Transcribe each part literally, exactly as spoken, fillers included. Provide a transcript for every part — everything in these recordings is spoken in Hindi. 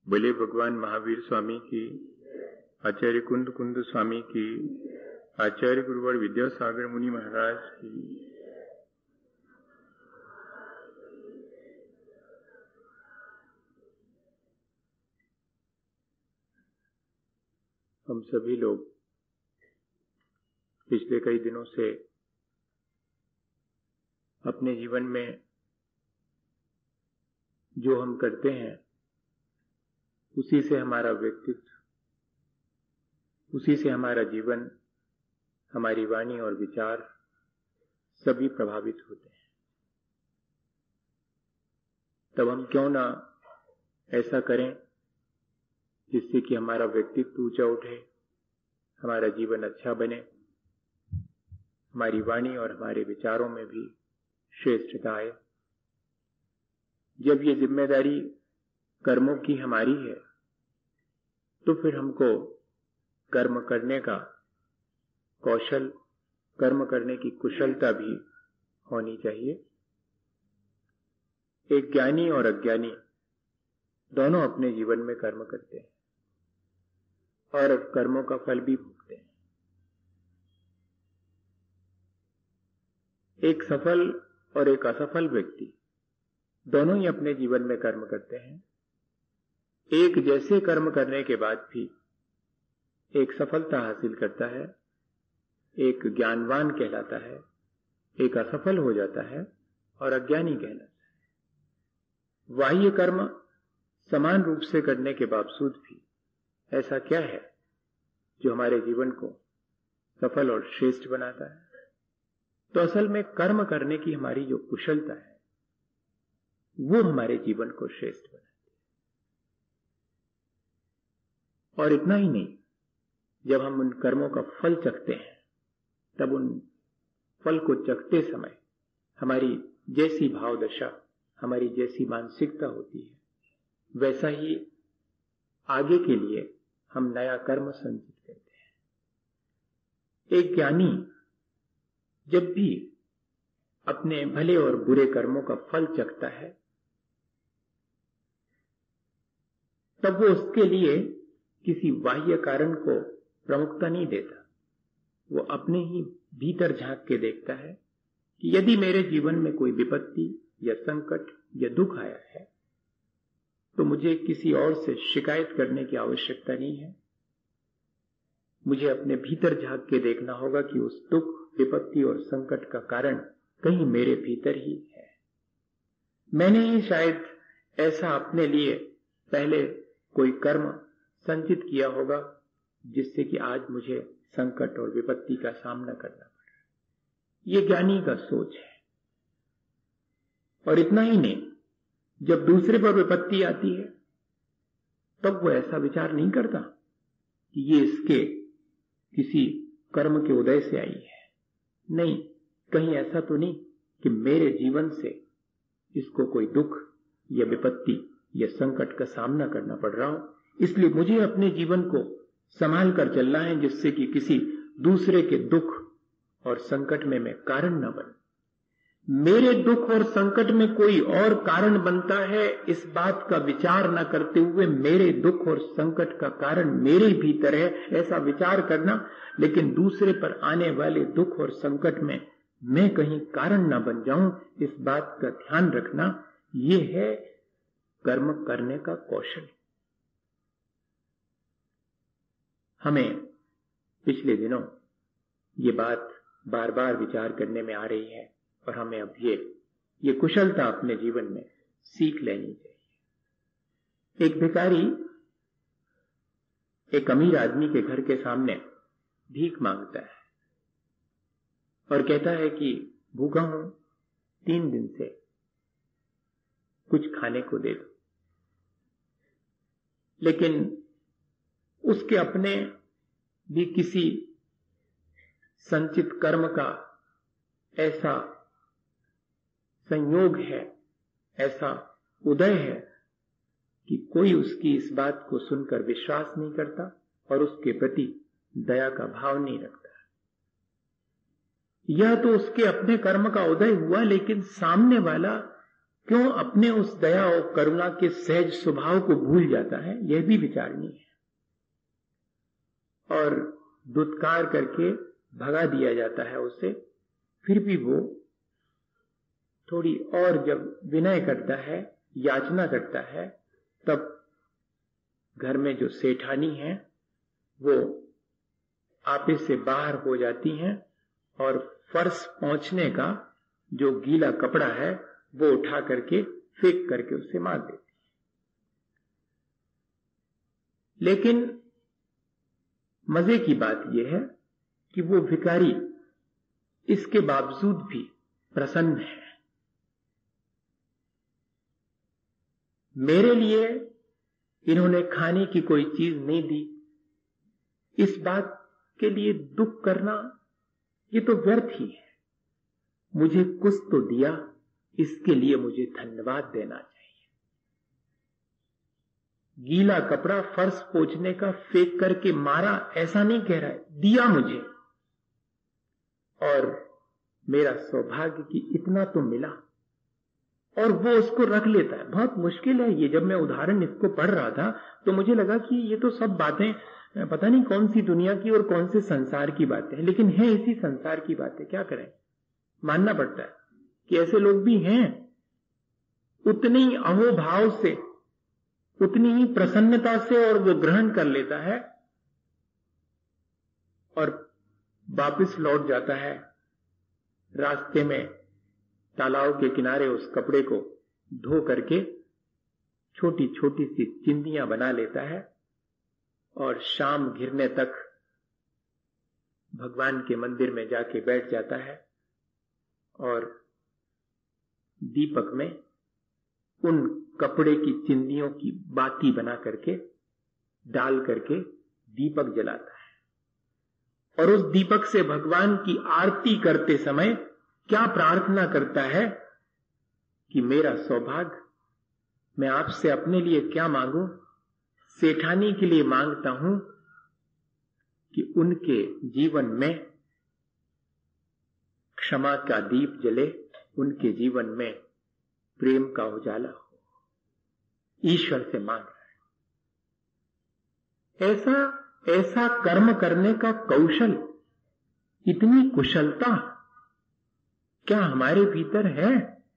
बोले भगवान महावीर स्वामी की, आचार्य कुंद कुंद स्वामी की, आचार्य गुरुवर विद्यासागर मुनि महाराज की। हम सभी लोग पिछले कई दिनों से अपने जीवन में जो हम करते हैं उसी से हमारा व्यक्तित्व, उसी से हमारा जीवन, हमारी वाणी और विचार सभी प्रभावित होते हैं। तब हम क्यों ना ऐसा करें जिससे कि हमारा व्यक्तित्व ऊंचा उठे, हमारा जीवन अच्छा बने, हमारी वाणी और हमारे विचारों में भी श्रेष्ठता आए। जब ये जिम्मेदारी कर्मों की हमारी है तो फिर हमको कर्म करने का कौशल, कर्म करने की कुशलता भी होनी चाहिए। एक ज्ञानी और अज्ञानी दोनों अपने जीवन में कर्म करते हैं और कर्मों का फल भी भोगते हैं। एक सफल और एक असफल व्यक्ति दोनों ही अपने जीवन में कर्म करते हैं। एक जैसे कर्म करने के बाद भी एक सफलता हासिल करता है, एक ज्ञानवान कहलाता है, एक असफल हो जाता है और अज्ञानी कहलाता है। बाह्य कर्म समान रूप से करने के बावजूद भी ऐसा क्या है जो हमारे जीवन को सफल और श्रेष्ठ बनाता है? तो असल में कर्म करने की हमारी जो कुशलता है वो हमारे जीवन को श्रेष्ठ बनाती है। और इतना ही नहीं, जब हम उन कर्मों का फल चखते हैं तब उन फल को चखते समय हमारी जैसी भाव दशा, हमारी जैसी मानसिकता होती है, वैसा ही आगे के लिए हम नया कर्म संचित करते हैं। एक ज्ञानी जब भी अपने भले और बुरे कर्मों का फल चखता है तब वो उसके लिए किसी बाह्य कारण को प्रमुखता नहीं देता। वो अपने ही भीतर झांक के देखता है कि यदि मेरे जीवन में कोई विपत्ति या संकट या दुख आया है तो मुझे किसी और से शिकायत करने की आवश्यकता नहीं है। मुझे अपने भीतर झांक के देखना होगा कि उस दुख, विपत्ति और संकट का कारण कहीं मेरे भीतर ही है। मैंने ही शायद ऐसा अपने लिए पहले कोई कर्म संचित किया होगा जिससे कि आज मुझे संकट और विपत्ति का सामना करना पड़ रहा है। ये ज्ञानी का सोच है। और इतना ही नहीं, जब दूसरे पर विपत्ति आती है तब वो ऐसा विचार नहीं करता कि ये इसके किसी कर्म के उदय से आई है। नहीं, कहीं ऐसा तो नहीं कि मेरे जीवन से इसको कोई दुख या विपत्ति या संकट का सामना करना पड़ रहा हो, इसलिए मुझे अपने जीवन को संभाल कर चलना है जिससे कि किसी दूसरे के दुख और संकट में मैं कारण न बनूं। मेरे दुख और संकट में कोई और कारण बनता है, इस बात का विचार न करते हुए मेरे दुख और संकट का कारण मेरे भीतर है, ऐसा विचार करना। लेकिन दूसरे पर आने वाले दुख और संकट में मैं कहीं कारण न बन जाऊं, इस बात का ध्यान रखना, ये है कर्म करने का कौशल। हमें पिछले दिनों ये बात बार बार विचार करने में आ रही है और हमें अब ये ये कुशलता अपने जीवन में सीख लेनी चाहिए। एक भिखारी एक अमीर आदमी के घर के सामने भीख मांगता है और कहता है कि भूखा हूं, तीन दिन से, कुछ खाने को दे दो। लेकिन उसके अपने भी किसी संचित कर्म का ऐसा संयोग है, ऐसा उदय है कि कोई उसकी इस बात को सुनकर विश्वास नहीं करता और उसके प्रति दया का भाव नहीं रखता। यह तो उसके अपने कर्म का उदय हुआ, लेकिन सामने वाला क्यों अपने उस दया और करुणा के सहज स्वभाव को भूल जाता है, यह भी विचारणीय है। और दुत्कार करके भगा दिया जाता है उसे, फिर भी वो थोड़ी और जब विनय करता है, याचना करता है, तब घर में जो सेठानी है वो आपे से बाहर हो जाती हैं और फर्श पहुंचने का जो गीला कपड़ा है वो उठा करके फेंक करके उसे मार देती है। लेकिन मजे की बात यह है कि वो भिखारी इसके बावजूद भी प्रसन्न है। मेरे लिए इन्होंने खाने की कोई चीज नहीं दी, इस बात के लिए दुख करना ये तो व्यर्थ ही है। मुझे कुछ तो दिया, इसके लिए मुझे धन्यवाद देना चाहिए। गीला कपड़ा फर्श पोंछने का फेंक करके मारा ऐसा नहीं कह रहा है, दिया मुझे, और मेरा सौभाग्य कि इतना तो मिला, और वो उसको रख लेता है। बहुत मुश्किल है ये। जब मैं उदाहरण इसको पढ़ रहा था तो मुझे लगा कि ये तो सब बातें पता नहीं कौन सी दुनिया की और कौन से संसार की बातें हैं, लेकिन है इसी संसार की बातें। क्या करें, मानना पड़ता है कि ऐसे लोग भी हैं। उतनी ही अहोभाव से, उतनी ही प्रसन्नता से और वो ग्रहण कर लेता है और वापस लौट जाता है। रास्ते में तालाब के किनारे उस कपड़े को धो करके छोटी छोटी सी चिंदियां बना लेता है और शाम घिरने तक भगवान के मंदिर में जाके बैठ जाता है और दीपक में उन कपड़े की चिंदियों की बाती बना करके डाल करके दीपक जलाता है। और उस दीपक से भगवान की आरती करते समय क्या प्रार्थना करता है कि मेरा सौभाग्य, मैं आपसे अपने लिए क्या मांगू, सेठानी के लिए मांगता हूं कि उनके जीवन में क्षमा का दीप जले, उनके जीवन में प्रेम का उजाला हो। ईश्वर से मांग रहा है। ऐसा ऐसा कर्म करने का कौशल, इतनी कुशलता क्या हमारे भीतर है?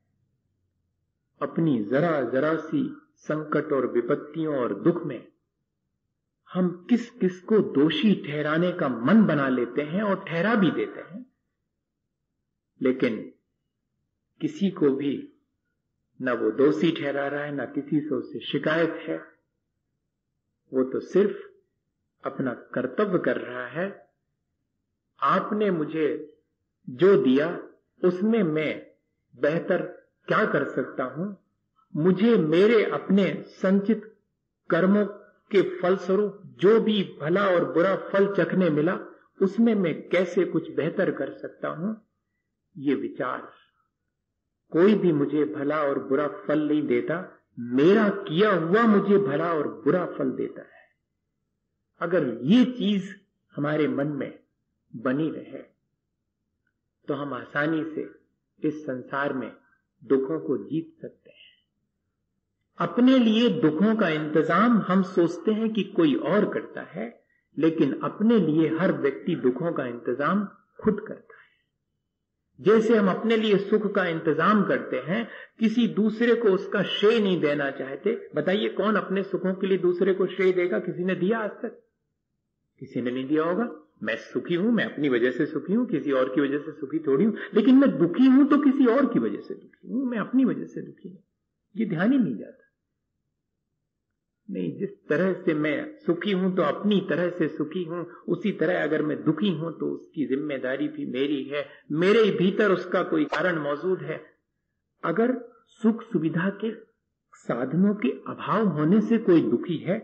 अपनी जरा जरा सी संकट और विपत्तियों और दुख में हम किस किस को दोषी ठहराने का मन बना लेते हैं और ठहरा भी देते हैं, लेकिन किसी को भी न वो दोषी ठहरा रहा है, न किसी से उससे शिकायत है। वो तो सिर्फ अपना कर्तव्य कर रहा है। आपने मुझे जो दिया उसमें मैं बेहतर क्या कर सकता हूं, मुझे मेरे अपने संचित कर्मों के फलस्वरूप जो भी भला और बुरा फल चखने मिला उसमें मैं कैसे कुछ बेहतर कर सकता हूं, ये विचार। कोई भी मुझे भला और बुरा फल नहीं देता, मेरा किया हुआ मुझे भला और बुरा फल देता है। अगर ये चीज हमारे मन में बनी रहे तो हम आसानी से इस संसार में दुखों को जीत सकते हैं। अपने लिए दुखों का इंतजाम हम सोचते हैं कि कोई और करता है, लेकिन अपने लिए हर व्यक्ति दुखों का इंतजाम खुद करता है। जैसे हम अपने लिए सुख का इंतजाम करते हैं, किसी दूसरे को उसका श्रेय नहीं देना चाहते। बताइए कौन अपने सुखों के लिए दूसरे को श्रेय देगा? किसी ने दिया आज तक? किसी ने नहीं दिया होगा। मैं सुखी हूं, मैं अपनी वजह से सुखी हूं, किसी और की वजह से सुखी थोड़ी हूं। लेकिन मैं दुखी हूं तो किसी और की वजह से दुखी हूं, मैं अपनी वजह से दुखी हूं। ये ध्यान ही नहीं जाता। नहीं, जिस तरह से मैं सुखी हूं तो अपनी तरह से सुखी हूं, उसी तरह अगर मैं दुखी हूं तो उसकी जिम्मेदारी भी मेरी है। मेरे भीतर उसका कोई कारण मौजूद है। अगर सुख सुविधा के साधनों के अभाव होने से कोई दुखी है,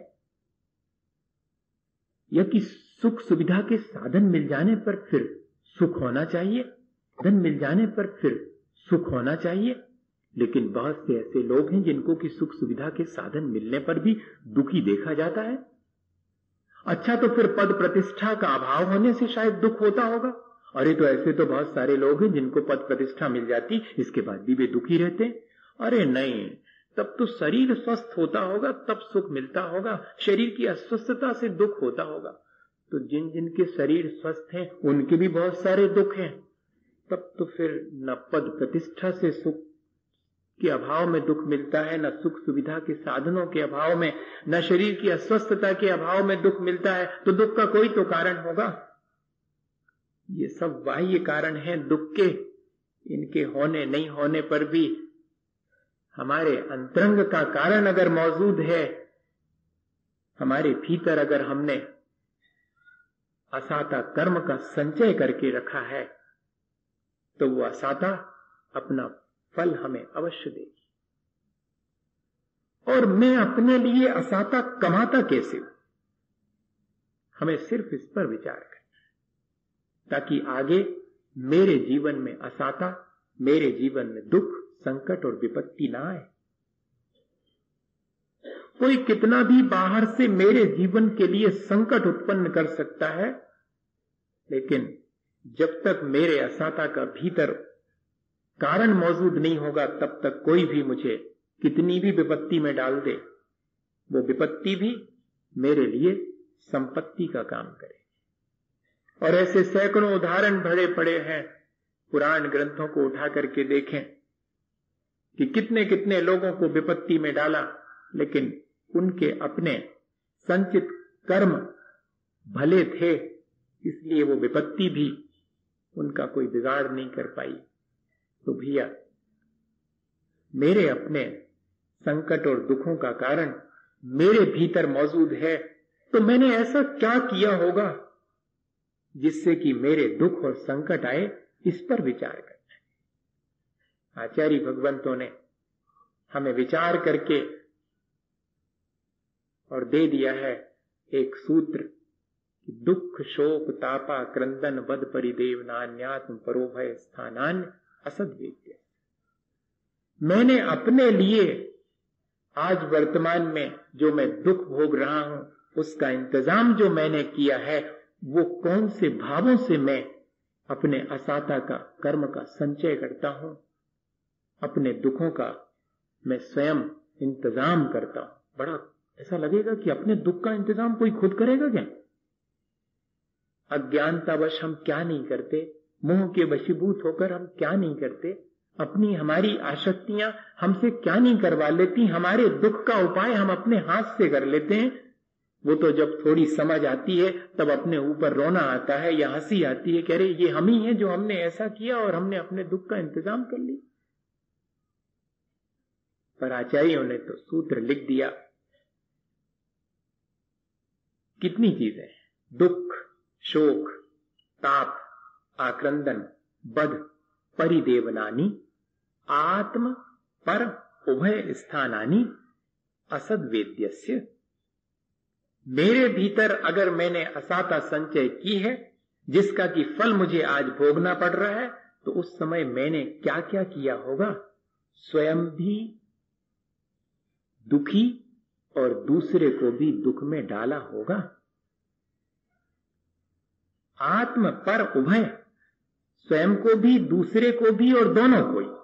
या कि सुख सुविधा के साधन मिल जाने पर फिर सुख होना चाहिए, धन मिल जाने पर फिर सुख होना चाहिए, लेकिन बहुत से ऐसे लोग हैं जिनको कि सुख सुविधा के साधन मिलने पर भी दुखी देखा जाता है। अच्छा, तो फिर पद प्रतिष्ठा का अभाव होने से शायद दुख होता होगा। अरे तो ऐसे तो बहुत सारे लोग हैं जिनको पद प्रतिष्ठा मिल जाती, इसके बाद भी वे दुखी रहते हैं। अरे नहीं, तब तो शरीर स्वस्थ होता होगा, तब सुख मिलता होगा। शरीर की अस्वस्थता से दुख होता होगा। तो जिन जिन के शरीर स्वस्थ हैं उनके भी बहुत सारे दुख हैं। तब तो फिर न पद प्रतिष्ठा से सुख के अभाव में दुख मिलता है, न सुख सुविधा के साधनों के अभाव में, न शरीर की अस्वस्थता के अभाव में दुख मिलता है। तो दुख का कोई तो कारण होगा। ये सब बाह्य कारण हैं दुख के। इनके होने नहीं होने पर भी हमारे अंतरंग का कारण अगर मौजूद है, हमारे भीतर अगर हमने असाता कर्म का संचय करके रखा है, तो वो असाता अपना फल हमें अवश्य देगी। और मैं अपने लिए असाता कमाता कैसे हूं, हमें सिर्फ इस पर विचार करना है, ताकि आगे मेरे जीवन में असाता, मेरे जीवन में दुख, संकट और विपत्ति ना आए। कोई कितना भी बाहर से मेरे जीवन के लिए संकट उत्पन्न कर सकता है, लेकिन जब तक मेरे असाता का भीतर कारण मौजूद नहीं होगा, तब तक कोई भी मुझे कितनी भी विपत्ति में डाल दे, वो विपत्ति भी मेरे लिए संपत्ति का काम करे। और ऐसे सैकड़ों उदाहरण भरे पड़े हैं। पुराण ग्रंथों को उठा करके देखें कि कितने कितने लोगों को विपत्ति में डाला, लेकिन उनके अपने संचित कर्म भले थे, इसलिए वो विपत्ति भी उनका कोई बिगाड़ नहीं कर पाई। तो भैया, मेरे अपने संकट और दुखों का कारण मेरे भीतर मौजूद है, तो मैंने ऐसा क्या किया होगा जिससे कि मेरे दुख और संकट आए, इस पर विचार करना है। आचार्य भगवंतों ने हमें विचार करके और दे दिया है एक सूत्र कि दुख शोक तापा क्रंदन बद परिदेव नान्यात्म परोभय स्थानान्य असद्वेद्य। मैंने अपने लिए आज वर्तमान में जो मैं दुख भोग रहा हूं, उसका इंतजाम जो मैंने किया है, वो कौन से भावों से मैं अपने असाता का कर्म का संचय करता हूं, अपने दुखों का मैं स्वयं इंतजाम करता हूं। बड़ा ऐसा लगेगा कि अपने दुख का इंतजाम कोई खुद करेगा क्या? अज्ञानतावश हम क्या नहीं करते, मोह के वशीभूत होकर हम क्या नहीं करते, अपनी हमारी आसक्तियां हमसे क्या नहीं करवा लेती, हमारे दुख का उपाय हम अपने हाथ से कर लेते हैं। वो तो जब थोड़ी समझ आती है तब अपने ऊपर रोना आता है या हंसी आती है, कह रहे ये हम ही हैं जो हमने ऐसा किया और हमने अपने दुख का इंतजाम कर लिया। पर आचार्यों ने तो सूत्र लिख दिया, कितनी चीजें, दुख शोक ताप आक्रंदन बध परिदेवनानि आत्म पर उभय स्थानानि असद्वेद्यस्य। मेरे भीतर अगर मैंने असाता संचय की है, जिसका कि फल मुझे आज भोगना पड़ रहा है, तो उस समय मैंने क्या क्या किया होगा, स्वयं भी दुखी और दूसरे को भी दुख में डाला होगा। आत्म पर उभय, स्वयं को भी दूसरे को भी और दोनों को ही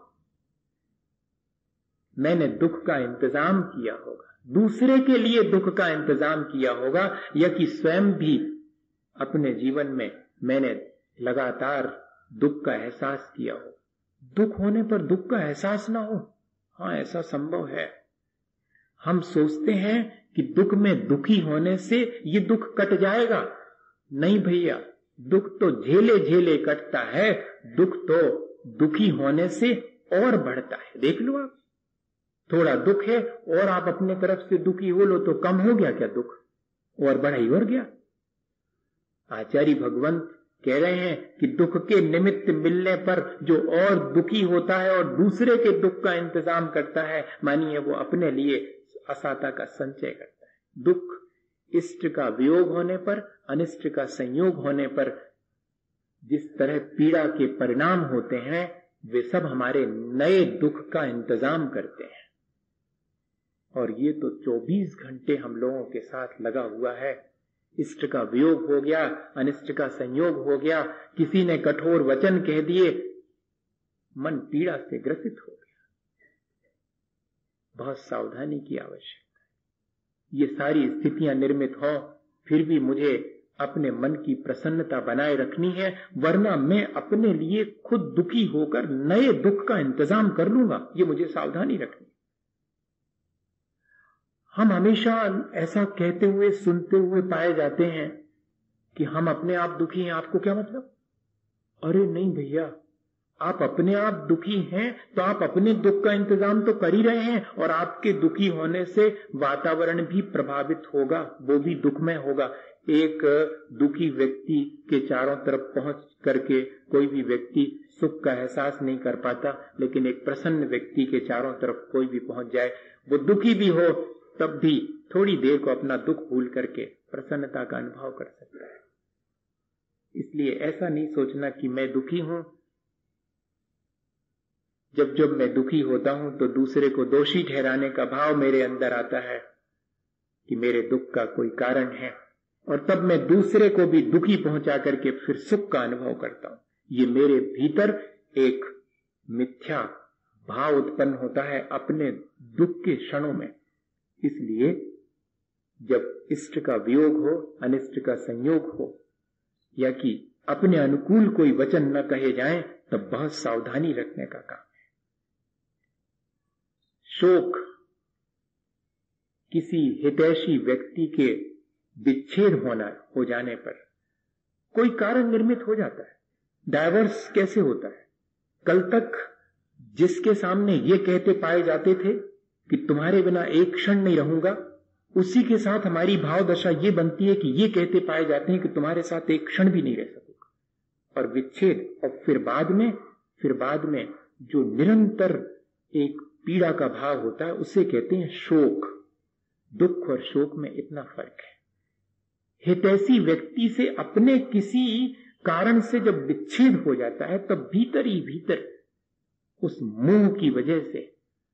मैंने दुख का इंतजाम किया होगा, दूसरे के लिए दुख का इंतजाम किया होगा, या कि स्वयं भी अपने जीवन में मैंने लगातार दुख का एहसास किया हो। दुख होने पर दुख का एहसास ना हो, हाँ ऐसा संभव है। हम सोचते हैं कि दुख में दुखी होने से ये दुख कट जाएगा। नहीं भैया, दुख तो झेले झेले कटता है, दुख तो दुखी होने से और बढ़ता है। देख लो आप, थोड़ा दुख है और आप अपने तरफ से दुखी हो लो तो कम हो गया क्या दुख, और बढ़ा ही और गया। आचार्य भगवंत कह रहे हैं कि दुख के निमित्त मिलने पर जो और दुखी होता है और दूसरे के दुख का इंतजाम करता है, मानिए वो अपने लिए असाता का संचय करता है। दुख इष्ट का वियोग होने पर, अनिष्ट का संयोग होने पर जिस तरह पीड़ा के परिणाम होते हैं, वे सब हमारे नए दुख का इंतजाम करते हैं। और ये तो चौबीस घंटे हम लोगों के साथ लगा हुआ है। इष्ट का वियोग हो गया, अनिष्ट का संयोग हो गया, किसी ने कठोर वचन कह दिए, मन पीड़ा से ग्रसित हो गया। बहुत सावधानी की आवश्यकता है। ये सारी स्थितियां निर्मित हो, फिर भी मुझे अपने मन की प्रसन्नता बनाए रखनी है, वरना मैं अपने लिए खुद दुखी होकर नए दुख का इंतजाम कर लूंगा। ये मुझे सावधानी रखनी। हम हमेशा ऐसा कहते हुए सुनते हुए पाए जाते हैं कि हम अपने आप दुखी हैं। आपको क्या मतलब? अरे नहीं भैया, आप अपने आप दुखी हैं तो आप अपने दुख का इंतजाम तो कर ही रहे हैं, और आपके दुखी होने से वातावरण भी प्रभावित होगा, वो भी दुखमय होगा। एक दुखी व्यक्ति के चारों तरफ पहुंच करके कोई भी व्यक्ति सुख का एहसास नहीं कर पाता, लेकिन एक प्रसन्न व्यक्ति के चारों तरफ कोई भी पहुंच जाए, वो दुखी भी हो तब भी थोड़ी देर को अपना दुख भूल करके प्रसन्नता का अनुभव कर सकता है। इसलिए ऐसा नहीं सोचना कि मैं दुखी हूं। जब जब मैं दुखी होता हूं तो दूसरे को दोषी ठहराने का भाव मेरे अंदर आता है कि मेरे दुख का कोई कारण है, और तब मैं दूसरे को भी दुखी पहुंचा करके फिर सुख का अनुभव करता हूं। ये मेरे भीतर एक मिथ्या भाव उत्पन्न होता है अपने दुख के क्षणों में। इसलिए जब इष्ट का वियोग हो, अनिष्ट का संयोग हो, या कि अपने अनुकूल कोई वचन न कहे जाएं, तब बहुत सावधानी रखने का काम है। शोक किसी हितैषी व्यक्ति के विच्छेद होना हो जाने पर कोई कारण निर्मित हो जाता है। डाइवोर्स कैसे होता है? कल तक जिसके सामने ये कहते पाए जाते थे कि तुम्हारे बिना एक क्षण नहीं रहूंगा, उसी के साथ हमारी भाव दशा ये बनती है कि ये कहते पाए जाते हैं कि तुम्हारे साथ एक क्षण भी नहीं रह सकूंगा, और विच्छेद। और फिर बाद में फिर बाद में जो निरंतर एक पीड़ा का भाव होता है, उसे कहते हैं शोक। दुख और शोक में इतना फर्क है। हितैषी व्यक्ति से अपने किसी कारण से जब विच्छेद हो जाता है, तब भीतर ही भीतर उस मोह की वजह से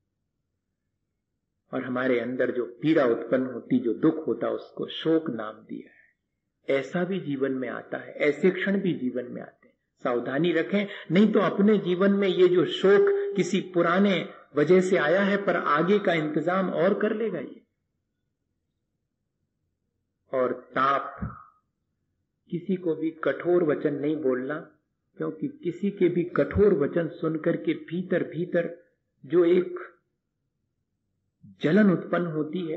और हमारे अंदर जो पीड़ा उत्पन्न होती, जो दुख होता, उसको शोक नाम दिया है। ऐसा भी जीवन में आता है, ऐसे क्षण भी जीवन में आते हैं। सावधानी रखें, नहीं तो अपने जीवन में ये जो शोक किसी पुराने वजह से आया है, पर आगे का इंतजाम और कर लेगा ये। और ताप, किसी को भी कठोर वचन नहीं बोलना, क्योंकि किसी के भी कठोर वचन सुनकर के भीतर भीतर जो एक जलन उत्पन्न होती है,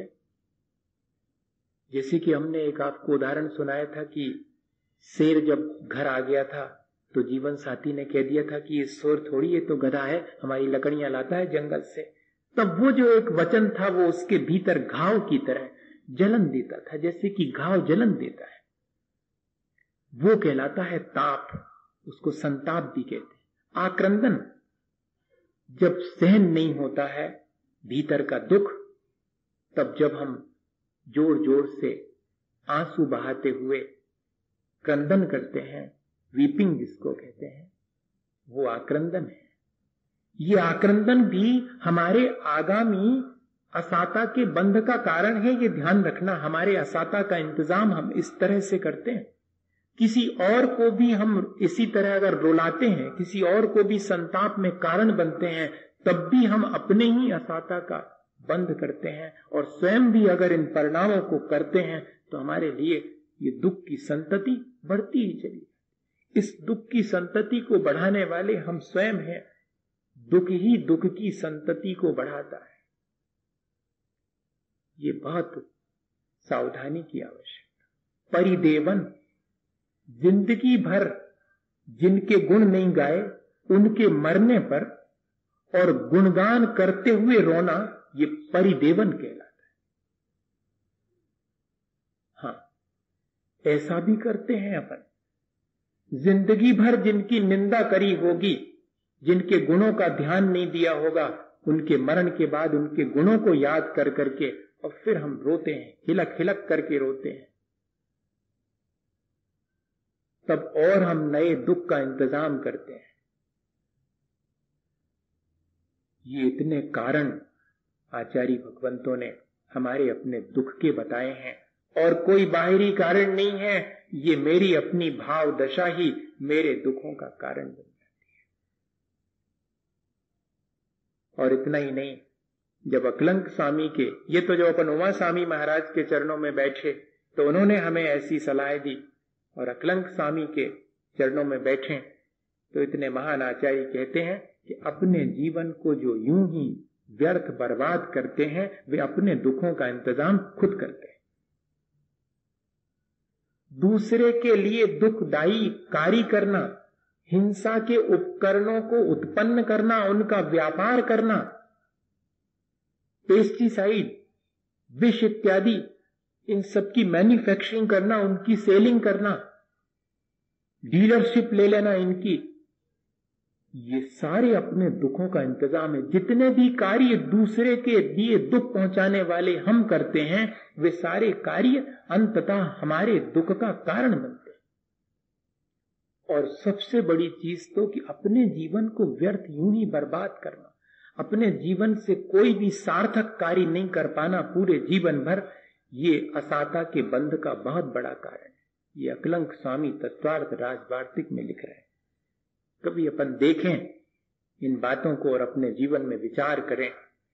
जैसे कि हमने एक आपको उदाहरण सुनाया था कि शेर जब घर आ गया था तो जीवन साथी ने कह दिया था कि ये शेर थोड़ी, ये तो गधा है, हमारी लकड़ियां लाता है जंगल से। तब वो जो एक वचन था वो उसके भीतर घाव की तरह जलन देता था, जैसे कि घाव जलन देता है। वो कहलाता है ताप, उसको संताप भी कहते हैं। आक्रंदन, जब सहन नहीं होता है भीतर का दुख, तब जब हम जोर जोर से आंसू बहाते हुए क्रंदन करते हैं, वीपिंग जिसको कहते हैं, वो आक्रंदन है। ये आक्रंदन भी हमारे आगामी असाता के बंध का कारण है। ये ध्यान रखना, हमारे असाता का इंतजाम हम इस तरह से करते हैं। किसी और को भी हम इसी तरह अगर रुलाते हैं, किसी और को भी संताप में कारण बनते हैं, तब भी हम अपने ही असाता का बंध करते हैं, और स्वयं भी अगर इन परिणामों को करते हैं तो हमारे लिए ये दुख की संतति बढ़ती ही चली। इस दुख की संतति को बढ़ाने वाले हम स्वयं हैं। दुख ही दुख की संतति को बढ़ाता है। ये बहुत सावधानी की आवश्यकता। परिदेवन, जिंदगी भर जिनके गुण नहीं गाए, उनके मरने पर और गुणगान करते हुए रोना, ये परिदेवन कहलाता है। हाँ, ऐसा भी करते हैं अपन। जिंदगी भर जिनकी निंदा करी होगी, जिनके गुणों का ध्यान नहीं दिया होगा, उनके मरण के बाद उनके गुणों को याद कर करके और फिर हम रोते हैं, हिलक हिलक करके रोते हैं। तब और हम नए दुख का इंतजाम करते हैं। ये इतने कारण आचार्य भगवंतों ने हमारे अपने दुख के बताए हैं, और कोई बाहरी कारण नहीं है। ये मेरी अपनी भाव दशा ही मेरे दुखों का कारण बन जाती है। और इतना ही नहीं, जब अकलंक स्वामी के, ये तो जो अपन उमा स्वामी महाराज के चरणों में बैठे तो उन्होंने हमें ऐसी सलाह दी, और अकलंक स्वामी के चरणों में बैठे तो इतने महान आचार्य कहते हैं कि अपने जीवन को जो यूं ही व्यर्थ बर्बाद करते हैं वे अपने दुखों का इंतजाम खुद करते हैं। दूसरे के लिए दुखदायी कार्य करना, हिंसा के उपकरणों को उत्पन्न करना, उनका व्यापार करना, पेस्टिसाइड, विष इत्यादि, इन सब की मैन्युफैक्चरिंग करना, उनकी सेलिंग करना, डीलरशिप ले लेना इनकी, ये सारे अपने दुखों का इंतजाम है। जितने भी कार्य दूसरे के लिए दुख पहुंचाने वाले हम करते हैं वे सारे कार्य अंततः हमारे दुख का कारण बनते हैं। और सबसे बड़ी चीज तो कि अपने जीवन को व्यर्थ यूं ही बर्बाद करना, अपने जीवन से कोई भी सार्थक कार्य नहीं कर पाना पूरे जीवन भर, ये असाता के बंध का बहुत बड़ा कारण है। ये अकलंक स्वामी तत्वार्थ राजवार्तिक में लिख रहे हैं। कभी अपन देखें इन बातों को और अपने जीवन में विचार करें।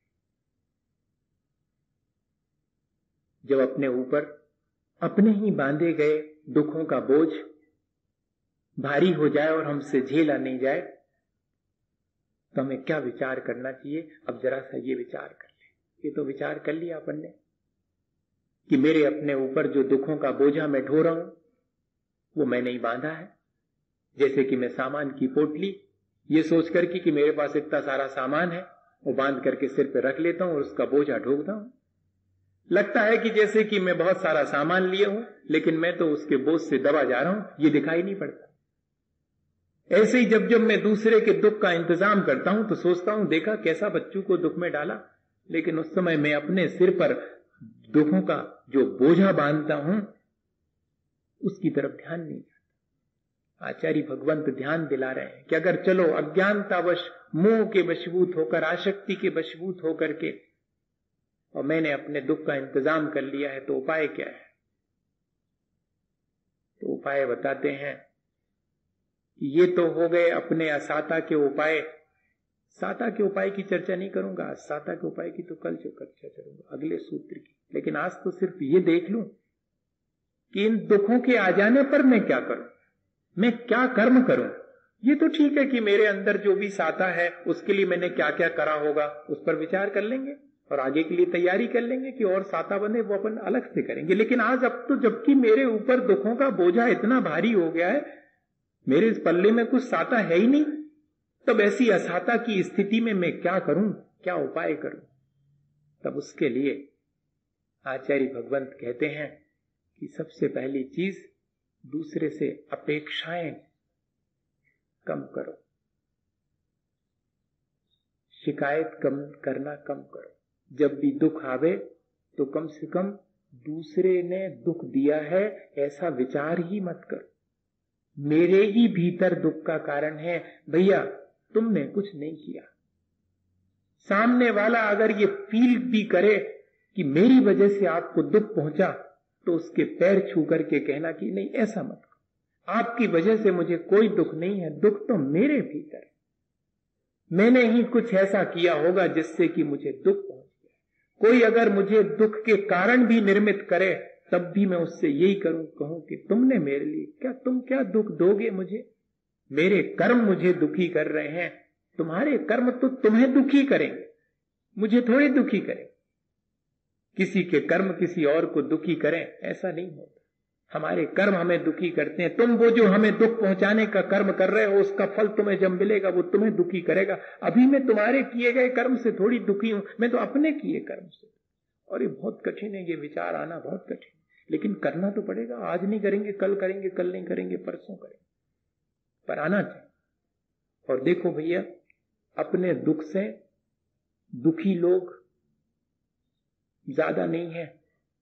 जब अपने ऊपर अपने ही बांधे गए दुखों का बोझ भारी हो जाए और हमसे झेला नहीं जाए तो हमें क्या विचार करना चाहिए? अब जरा सा ये विचार कर ले। ये तो विचार कर लिया अपन ने कि मेरे अपने ऊपर जो दुखों का बोझा मैं ढो रहा हूं वो मैंने ही बांधा है। जैसे कि मैं सामान की पोटली ये सोच करके कि मेरे पास इतना सारा सामान है वो बांध करके सिर पे रख लेता हूं और उसका बोझा ढोकता हूं। लगता है कि जैसे कि मैं बहुत सारा सामान लिए हूं, लेकिन मैं तो उसके बोझ से दबा जा रहा हूं, ये दिखाई नहीं पड़ता। ऐसे ही जब जब मैं दूसरे के दुख का इंतजाम करता हूं तो सोचता हूं देखा कैसा बच्चों को दुख में डाला, लेकिन उस समय मैं अपने सिर पर दुखों का जो बोझा बांधता हूं उसकी तरफ ध्यान नहीं जाता। आचार्य भगवंत ध्यान दिला रहे हैं कि अगर चलो अज्ञानतावश मोह के वशीभूत होकर, आसक्ति के वशीभूत होकर के और मैंने अपने दुख का इंतजाम कर लिया है तो उपाय क्या है? तो उपाय बताते हैं कि ये तो हो गए अपने असाता के उपाय। साता के उपाय की चर्चा नहीं करूंगा आज, साता के उपाय की तो कल चर्चा करूंगा अगले सूत्र की। लेकिन आज तो सिर्फ ये देख लूं कि इन दुखों के आ जाने पर मैं क्या करूं, मैं क्या कर्म करूं। ये तो ठीक है कि मेरे अंदर जो भी साता है उसके लिए मैंने क्या क्या करा होगा उस पर विचार कर लेंगे और आगे के लिए तैयारी कर लेंगे कि और साता बने वो अपन अलग से करेंगे। लेकिन आज अब तो जबकि मेरे ऊपर दुखों का बोझा इतना भारी हो गया है, मेरे इस पल्ले में कुछ साता है ही नहीं, तब ऐसी असाता की स्थिति में मैं क्या करूं, क्या उपाय करूं? तब उसके लिए आचार्य भगवंत कहते हैं कि सबसे पहली चीज दूसरे से अपेक्षाएं कम करो, शिकायत कम करना कम करो। जब भी दुख आवे तो कम से कम दूसरे ने दुख दिया है ऐसा विचार ही मत करो। मेरे ही भीतर दुख का कारण है भैया, तुमने कुछ नहीं किया। सामने वाला अगर ये फील भी करे कि मेरी वजह से आपको दुख पहुंचा तो उसके पैर छू करके कहना कि नहीं ऐसा मत करो, आपकी वजह से मुझे कोई दुख नहीं है, दुख तो मेरे भीतर है, मैंने ही कुछ ऐसा किया होगा जिससे कि मुझे दुख पहुंच गया। कोई अगर मुझे दुख के कारण भी निर्मित करे तब भी मैं उससे यही करूं कहूं कि तुमने मेरे लिए क्या, तुम क्या दुख दोगे मुझे? मेरे कर्म मुझे दुखी कर रहे हैं, तुम्हारे कर्म तो तुम्हें दुखी करेंगे, मुझे थोड़े दुखी करें। किसी के कर्म किसी और को दुखी करें ऐसा नहीं होता, हमारे कर्म हमें दुखी करते हैं। तुम वो जो हमें दुख पहुंचाने का कर्म कर रहे हो उसका फल तुम्हें जब मिलेगा वो तुम्हें दुखी करेगा। अभी मैं तुम्हारे किए गए कर्म से थोड़ी दुखी हूं, मैं तो अपने किए कर्म से। और ये बहुत कठिन है, ये विचार आना बहुत कठिन, लेकिन करना तो पड़ेगा। आज नहीं करेंगे कल करेंगे, कल नहीं करेंगे परसों करेंगे, पर आना चाहिए। और देखो भैया, अपने दुख से दुखी लोग ज्यादा नहीं है,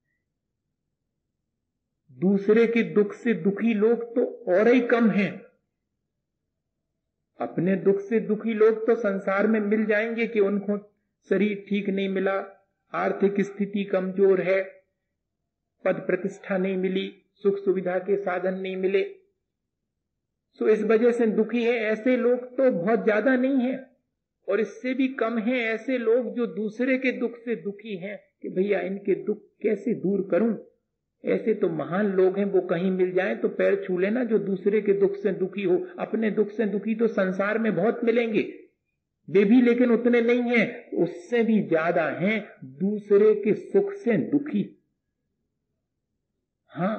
दूसरे के दुख से दुखी लोग तो और ही कम हैं। अपने दुख से दुखी लोग तो संसार में मिल जाएंगे कि उनको शरीर ठीक नहीं मिला, आर्थिक स्थिति कमजोर है, पद प्रतिष्ठा नहीं मिली, सुख सुविधा के साधन नहीं मिले, सो इस वजह से दुखी है। ऐसे लोग तो बहुत ज्यादा नहीं है। और इससे भी कम हैं ऐसे लोग जो दूसरे के दुख से दुखी हैं कि भैया इनके दुख कैसे दूर करूं। ऐसे तो महान लोग हैं, वो कहीं मिल जाए तो पैर छू लेना, जो दूसरे के दुख से दुखी हो। अपने दुख से दुखी तो संसार में बहुत मिलेंगे, वे भी लेकिन उतने नहीं हैं, उससे भी ज्यादा हैं दूसरे के सुख से दुखी। हाँ,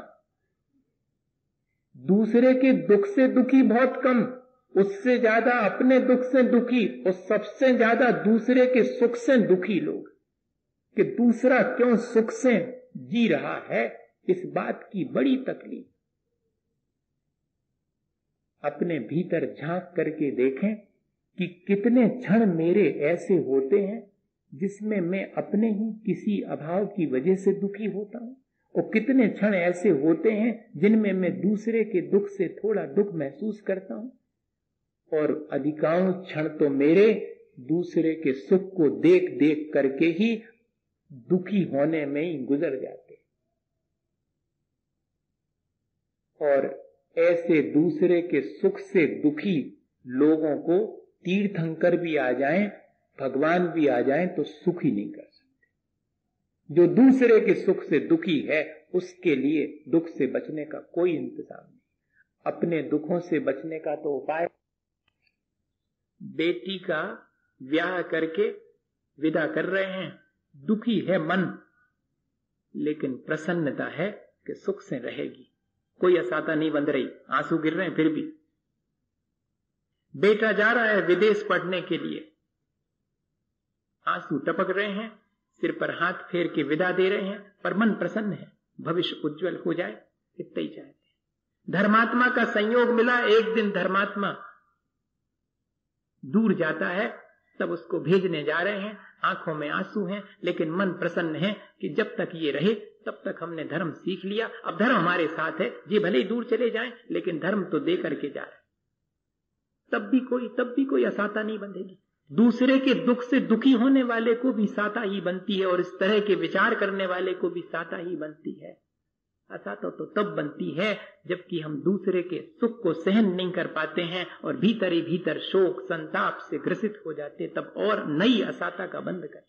दूसरे के दुख से दुखी बहुत कम, उससे ज्यादा अपने दुख से दुखी, और सबसे ज्यादा दूसरे के सुख से दुखी लोग, कि दूसरा क्यों सुख से जी रहा है, इस बात की बड़ी तकलीफ। अपने भीतर झांक करके देखें कि कितने क्षण मेरे ऐसे होते हैं जिसमें मैं अपने ही किसी अभाव की वजह से दुखी होता हूं, और कितने क्षण ऐसे होते हैं जिनमें मैं दूसरे के दुख से थोड़ा दुख महसूस करता हूं, और अधिकांश क्षण तो मेरे दूसरे के सुख को देख देख करके ही दुखी होने में ही गुजर जाते। और ऐसे दूसरे के सुख से दुखी लोगों को तीर्थंकर भी आ जाएं, भगवान भी आ जाएं, तो सुख ही नहीं कर सकते। जो दूसरे के सुख से दुखी है उसके लिए दुख से बचने का कोई इंतजाम नहीं। अपने दुखों से बचने का तो उपाय, बेटी का ब्याह करके विदा कर रहे हैं, दुखी है मन, लेकिन प्रसन्नता है कि सुख से रहेगी, कोई असाता नहीं बंध रही, आंसू गिर रहे हैं फिर भी। बेटा जा रहा है विदेश पढ़ने के लिए, आंसू टपक रहे हैं, सिर पर हाथ फेर के विदा दे रहे हैं, पर मन प्रसन्न है, भविष्य उज्जवल हो जाए, इतना ही चाहते हैं। धर्मात्मा का संयोग मिला, एक दिन धर्मात्मा दूर जाता है, तब उसको भेजने जा रहे हैं, आंखों में आंसू हैं, लेकिन मन प्रसन्न है कि जब तक ये रहे तब तक हमने धर्म सीख लिया, अब धर्म हमारे साथ है, ये भले ही दूर चले जाएं लेकिन धर्म तो दे करके जा रहे। तब भी कोई तब भी कोई असाता नहीं बंधेगी। दूसरे के दुख से दुखी होने वाले को भी साता ही बनती है, और इस तरह के विचार करने वाले को भी साता ही बनती है। असाता तो तब बनती है जबकि हम दूसरे के सुख को सहन नहीं कर पाते हैं और भीतर ही भीतर शोक संताप से ग्रसित हो जाते, तब और नई असाता का बंध करें।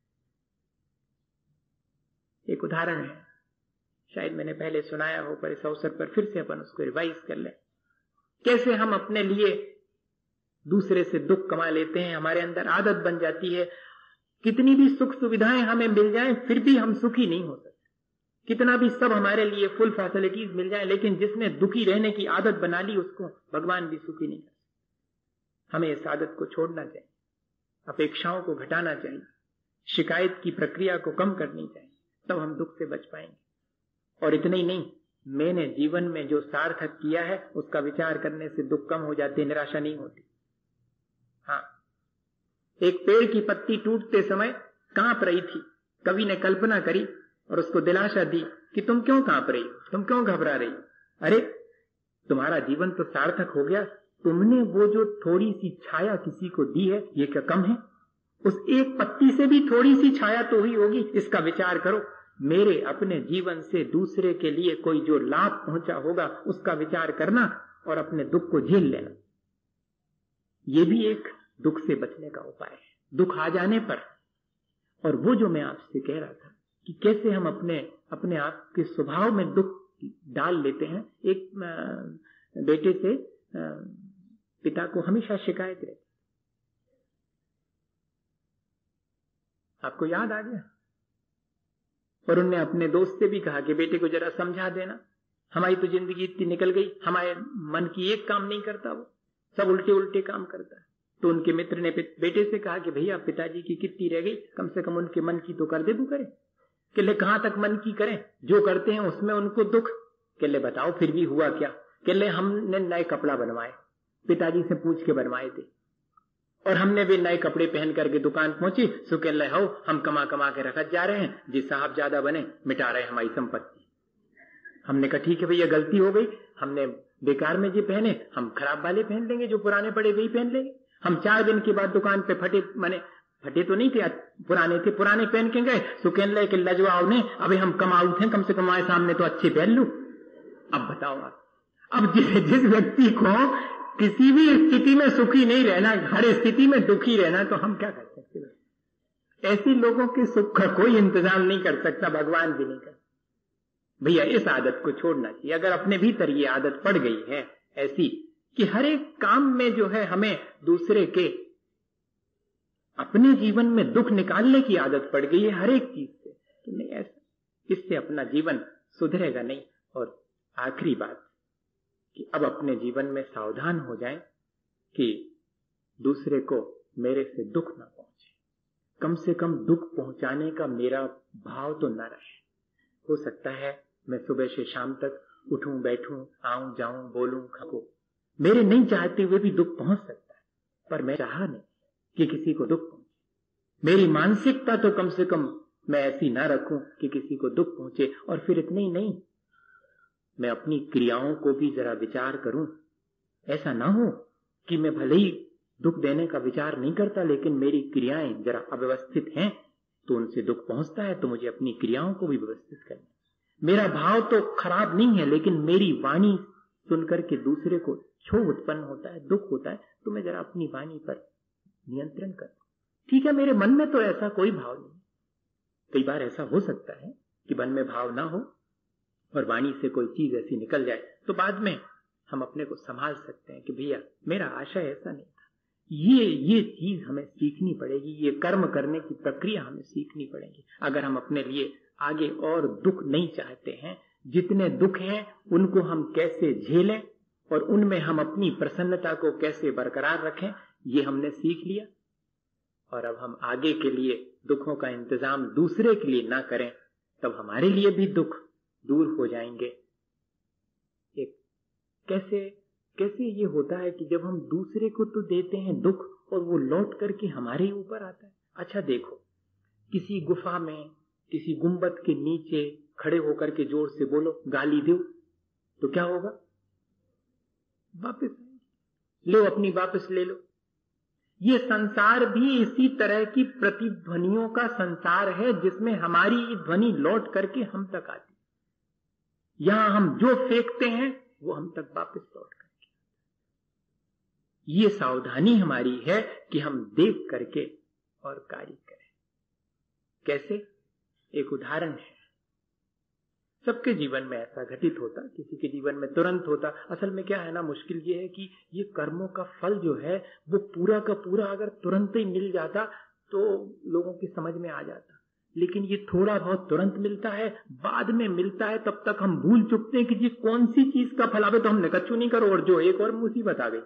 एक उदाहरण है, शायद मैंने पहले सुनाया हो, पर इस अवसर पर फिर से अपन उसको रिवाइज कर लें। कैसे हम अपने लिए दूसरे से दुख कमा लेते हैं, हमारे अंदर आदत बन जाती है, कितनी भी सुख सुविधाएं हमें मिल जाएं फिर भी हम सुखी नहीं हो सकते। कितना भी सब हमारे लिए फुल फैसिलिटीज मिल जाए, लेकिन जिसने दुखी रहने की आदत बना ली उसको भगवान भी सुखी नहीं कर सकते। हमें इस आदत को छोड़ना चाहिए, अपेक्षाओं को घटाना चाहिए, शिकायत की प्रक्रिया को कम करनी चाहिए, तब हम दुख से बच पाएंगे। और इतना ही नहीं, मैंने जीवन में जो सार्थक किया है उसका विचार करने से दुख कम हो जाते, निराशा नहीं होती। हाँ, एक पेड़ की पत्ती टूटते समय कांप रही थी, कवि ने कल्पना करी और उसको दिलासा दी कि तुम क्यों कांप रही, तुम क्यों घबरा रही, अरे तुम्हारा जीवन तो सार्थक हो गया, तुमने वो जो थोड़ी सी छाया किसी को दी है, ये क्या कम है? उस एक पत्ती से भी थोड़ी सी छाया तो हुई होगी, इसका विचार करो। मेरे अपने जीवन से दूसरे के लिए कोई जो लाभ पहुंचा होगा उसका विचार करना और अपने दुख को झेल लेना, ये भी एक दुख से बचने का उपाय है, दुख आ जाने पर। और वो जो मैं आपसे कह रहा था कि कैसे हम अपने अपने आप के स्वभाव में दुख डाल लेते हैं। एक बेटे से पिता को हमेशा शिकायत रहती, आपको याद आ गया? और उनने अपने दोस्त से भी कहा कि बेटे को जरा समझा देना, हमारी तो जिंदगी इतनी निकल गई, हमारे मन की एक काम नहीं करता, वो सब उल्टे उल्टे काम करता है। तो उनके मित्र ने बेटे से कहा कि भैया पिताजी की कितनी रह गई, कम से कम उनके मन की तो कर दे तू करे। कहले कहां तक मन की करें, जो करते हैं उसमें उनको दुख। कहले बताओ फिर भी हुआ क्या? कहले हमने नए कपड़ा बनवाए, पिताजी से पूछ के बनवाए थे, और हमने भी नए कपड़े पहन करके दुकान पहुंची, सो कह रहे हो हम कमा कमा के रखत जा रहे हैं, जी साहब ज्यादा बने मिटा रहे हमारी संपत्ति। हमने कहा ठीक है भैया गलती हो गई, हमने बेकार में जी पहने, हम खराब वाले पहन लेंगे, जो पुराने पड़े वही पहन लेंगे। हम चार दिन के बाद दुकान पे फटे, माने फटे तो नहीं थे, पुराने थे, पुराने पहन के गए, सो कह रहे कि लजवाओ ने, अभी हम कमाऊ थे, कम से कम हमारे सामने तो अच्छे पहन लू। अब बताओ आप, अब जिस जिस व्यक्ति को किसी भी स्थिति में सुखी नहीं रहना, हर स्थिति में दुखी रहना, तो हम क्या कर सकते हैं? ऐसे लोगों के सुख का कोई इंतजाम नहीं कर सकता, भगवान भी नहीं कर। भैया इस आदत को छोड़ना चाहिए। अगर अपने भीतर ये आदत पड़ गई है ऐसी कि हर एक काम में जो है हमें दूसरे के, अपने जीवन में दुख निकालने की आदत पड़ गई है हर एक चीज से, तो नहीं, ऐसा इससे अपना जीवन सुधरेगा नहीं। और आखिरी बात कि अब अपने जीवन में सावधान हो जाएं कि दूसरे को मेरे से दुख ना पहुंचे, कम से कम दुख पहुंचाने का मेरा भाव तो न रहे। हो सकता है मैं सुबह से शाम तक उठूं बैठूं, आऊं जाऊं, बोलूं खाऊं, मेरे नहीं चाहते हुए भी दुख पहुंच सकता है, पर मैं चाहा नहीं कि किसी को दुख पहुंचे। मेरी मानसिकता तो कम से कम मैं ऐसी ना रखूं कि किसी को दुख पहुंचे। और फिर इतने ही नहीं, मैं अपनी क्रियाओं को भी जरा विचार करूं। ऐसा ना हो कि मैं भले ही दुख देने का विचार नहीं करता, लेकिन मेरी क्रियाएं जरा अव्यवस्थित हैं तो उनसे दुख पहुंचता है, तो मुझे अपनी क्रियाओं को भी व्यवस्थित करना। मेरा भाव तो खराब नहीं है, लेकिन मेरी वाणी सुनकर के दूसरे को क्षोभ उत्पन्न होता है, दुख होता है, तो मैं जरा अपनी वाणी पर नियंत्रण करूं। ठीक है, मेरे मन में तो ऐसा कोई भाव नहीं। कई बार ऐसा हो सकता है कि मन में भाव ना हो और वाणी से कोई चीज ऐसी निकल जाए, तो बाद में हम अपने को संभाल सकते हैं कि भैया मेरा आशय ऐसा नहीं था। ये ये चीज हमें सीखनी पड़ेगी, ये कर्म करने की प्रक्रिया हमें सीखनी पड़ेगी अगर हम अपने लिए आगे और दुख नहीं चाहते हैं। जितने दुख हैं उनको हम कैसे झेलें और उनमें हम अपनी प्रसन्नता को कैसे बरकरार रखें, ये हमने सीख लिया। और अब हम आगे के लिए दुखों का इंतजाम दूसरे के लिए ना करें, तब हमारे लिए भी दुख दूर हो जाएंगे। एक कैसे कैसे ये होता है कि जब हम दूसरे को तो देते हैं दुख और वो लौट करके हमारे ही ऊपर आता है। अच्छा देखो, किसी गुफा में, किसी गुंबद के नीचे खड़े होकर के जोर से बोलो गाली दो, तो क्या होगा? वापस लो, अपनी वापस ले लो। ये संसार भी इसी तरह की प्रतिध्वनियों का संसार है, जिसमें हमारी ध्वनि लौट करके हम तक आती है। यहां हम जो फेंकते हैं वो हम तक वापस लौट करके। ये सावधानी हमारी है कि हम देख करके और कार्य करें। कैसे? एक उदाहरण है, सबके जीवन में ऐसा घटित होता, किसी के जीवन में तुरंत होता। असल में क्या है ना, मुश्किल ये है कि ये कर्मों का फल जो है वो पूरा का पूरा अगर तुरंत ही मिल जाता तो लोगों की समझ में आ जाता, लेकिन ये थोड़ा बहुत तुरंत मिलता है, बाद में मिलता है, तब तक हम भूल चुकते हैं कि जी कौन सी चीज का फल आवे तो हमने कच्चू नहीं करो, और जो एक और मुसीबत आ गई।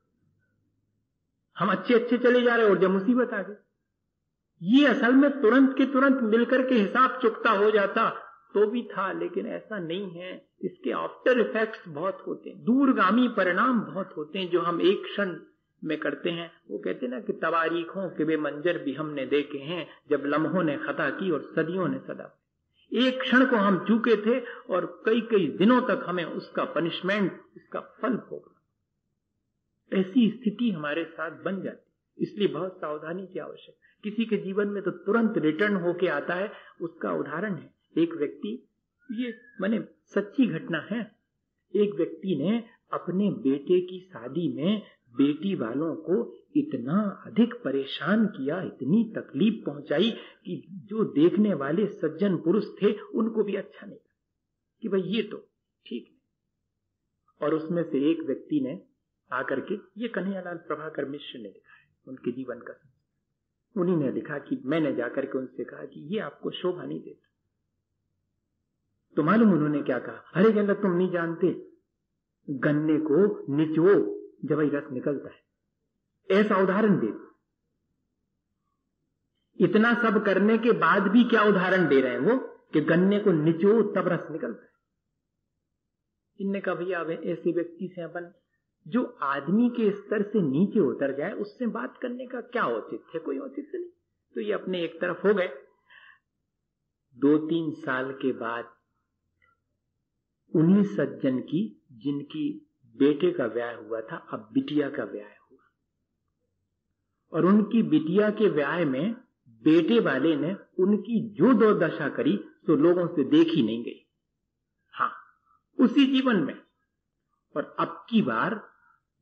हम अच्छे अच्छे चले जा रहे और जब मुसीबत आ गई। ये असल में तुरंत के तुरंत मिलकर के हिसाब चुकता हो जाता तो भी था, लेकिन ऐसा नहीं है। इसके आफ्टर इफेक्ट्स बहुत होते हैं, दूरगामी परिणाम बहुत होते हैं जो हम एक क्षण में करते हैं। वो कहते हैं ना कि तवारीखों के वे मंजर भी हमने देखे हैं, जब लम्हों ने खता की और सदियों ने सदा। एक क्षण को हम चूके थे और कई कई दिनों तक हमें उसका पनिशमेंट, उसका फल भोगना। ऐसी स्थिति हमारे साथ बन जाती, इसलिए बहुत सावधानी की आवश्यकता। किसी के जीवन में तो तुरंत रिटर्न होके आता है। उसका उदाहरण है एक व्यक्ति, ये माने सच्ची घटना है। एक व्यक्ति ने अपने बेटे की शादी में बेटी वालों को इतना अधिक परेशान किया, इतनी तकलीफ पहुंचाई कि जो देखने वाले सज्जन पुरुष थे उनको भी अच्छा नहीं लगा कि भाई ये तो ठीक है। और उसमें से एक व्यक्ति ने आकर के, ये कन्हैयालाल प्रभाकर मिश्र ने लिखा है उनके जीवन का, उन्हीं ने लिखा कि मैंने जाकर के उनसे कहा कि ये आपको शोभा नहीं देता। तो मालूम उन्होंने क्या कहा? अरे कहना तुम नहीं जानते, गन्ने को निचो जब ही रस निकलता है। ऐसा उदाहरण दे। इतना सब करने के बाद भी क्या उदाहरण दे रहे हैं वो कि गन्ने को निचो तब रस निकलता है। इनने कहा भैया ऐसे व्यक्ति से अपन, जो आदमी के स्तर से नीचे उतर जाए, उससे बात करने का क्या औचित्य है? कोई औचित्य नहीं। तो ये अपने एक तरफ हो गए। दो तीन साल के बाद उन्हीं सज्जन की, जिनकी बेटे का ब्याह हुआ था, अब बिटिया का ब्याह हुआ, और उनकी बिटिया के ब्याह में बेटे वाले ने उनकी जो दुर्दशा करी तो लोगों से देखी नहीं गई। हाँ, उसी जीवन में। और अब की बार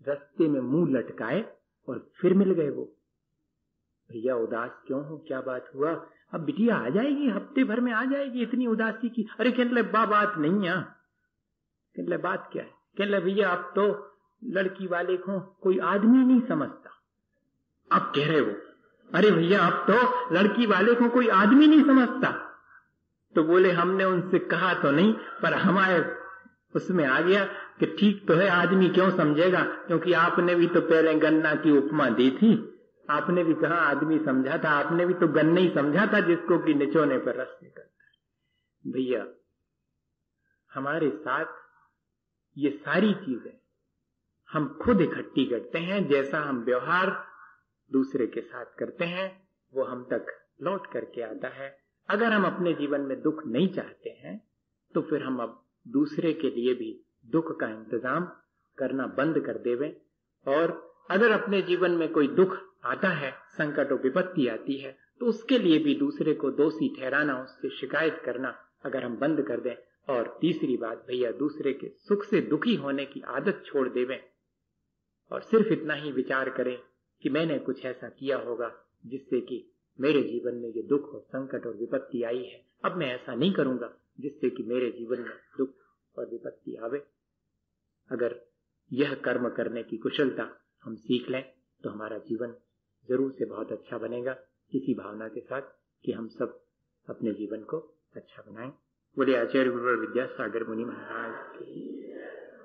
रास्ते में मुंह लटकाए और फिर मिल गए वो। भैया उदास क्यों हो, क्या बात हुआ? अब बिटिया आ जाएगी, हफ्ते भर में आ जाएगी, इतनी उदासी की। अरे कहने लगे बा बात नहीं है। कहने लगे बात क्या है? कहने लगे भैया आप तो लड़की वाले को कोई आदमी नहीं समझता। आप कह रहे हो? अरे भैया आप तो लड़की वाले को कोई आदमी नहीं समझता। तो बोले हमने उनसे कहा तो नहीं, पर हमारे उसमें आ गया कि ठीक तो है, आदमी क्यों समझेगा, क्योंकि आपने भी तो पहले गन्ना की उपमा दी थी, आपने भी कहा आदमी समझा था, आपने भी तो गन्ना ही समझा था जिसको कि निचोने पर रस निकलता है। भैया हमारे साथ ये सारी चीजें हम खुद इकट्ठी करते हैं। जैसा हम व्यवहार दूसरे के साथ करते हैं वो हम तक लौट करके आता है। अगर हम अपने जीवन में दुख नहीं चाहते हैं तो फिर हम अब दूसरे के लिए भी दुख का इंतजाम करना बंद कर देवें। और अगर अपने जीवन में कोई दुख आता है, संकट और विपत्ति आती है, तो उसके लिए भी दूसरे को दोषी ठहराना, उससे शिकायत करना अगर हम बंद कर दें। और तीसरी बात भैया, दूसरे के सुख से दुखी होने की आदत छोड़ देवें और सिर्फ इतना ही विचार करें कि मैंने कुछ ऐसा किया होगा जिससे कि मेरे जीवन में ये दुख और संकट और विपत्ति आई है। अब मैं ऐसा नहीं करूंगा जिससे कि मेरे जीवन में दुख और विपत्ति आवे। अगर यह कर्म करने की कुशलता हम सीख लें तो हमारा जीवन जरूर से बहुत अच्छा बनेगा, इसी भावना के साथ कि हम सब अपने जीवन को अच्छा बनाएं। बोले आचार्य गुरु विद्यासागर मुनि महाराज की।